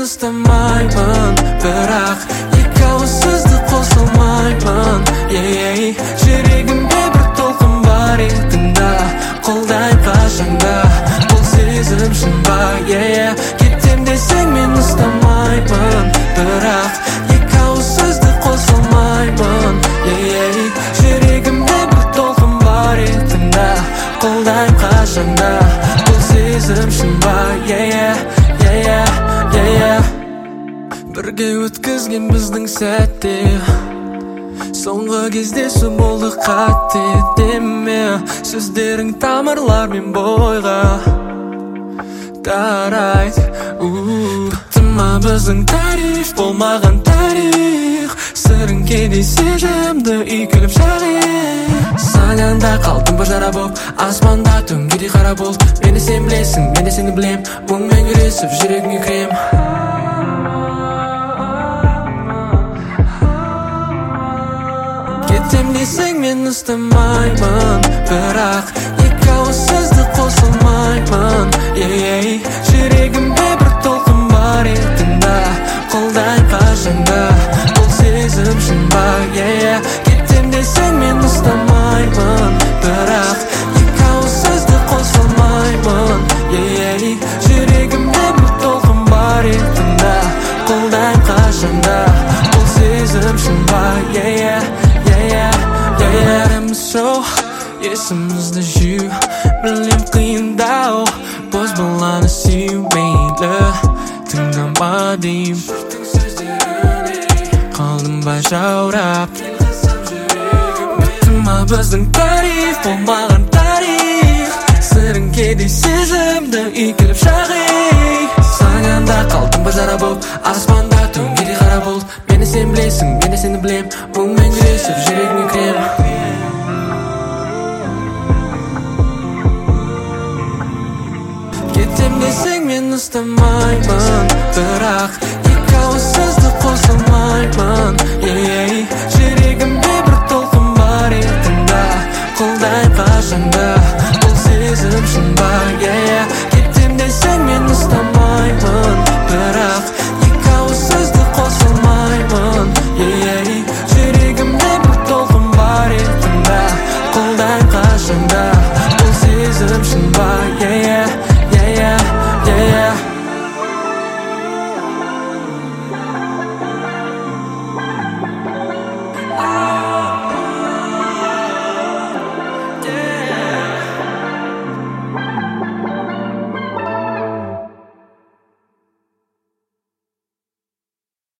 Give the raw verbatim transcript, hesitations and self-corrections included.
ұстамаймын, бірақ екі ауыз сөзді қосылмаймын. Жүрегімде бір толқын бар етіңді қолдайым қашанда, бұл сезім шын ба? Кетем десең мен ұстамаймын, бірақ екі ауыз сөзді қосылмаймын. Жүрегімде бір толқын бар етіңді қолдайым қашанда, бұл сезім шын ба? Бірге өткізген біздің сәттер, соңғы кездесу болды қатты деме. Сөздерің тамырлармен бойға тарайды. Бітті ма біздің тарих, болмаған тарих. Сырың кейде сезімді үйкеліп шағи. Санаңда қалдым бір жара боп, аспанда төңгедей қара бұлт. Мені сен білесің, мен де сені білем, мұңмен күресіп жүрегіңе кірем. Кетем десең мен ұстамаймын, бірақ екі ауыз сөзді қосылмаймын. Жүрегімде бір толқын бар етіңді қолдайым қашанда, бұл сезім шын ба? Кетем десең мен ұстамаймын, бірақ екі ауыз сөзді қосылмаймын. Жүрегімде бір толқын бар етіңді қолдайым қашанда, бұл сезім шын ба? Бәріміз шоу, есімізді жеу, білем қиындау, бос баланы сүйу мейлі, тыңдама дейм. Қалдым ба жаурап, бітті ма біздің тарих, болмаған тарих. Сырың кейде сезімді үйкеліп шағи. Санаңда қалдым ба жара боп, аспанда төңгедей қара бұлт. Мені сен білесің, мен де сені білем, мұңмен күресіп жүрегіңе кірем. Кетем десең мен ұстамаймын, бірақ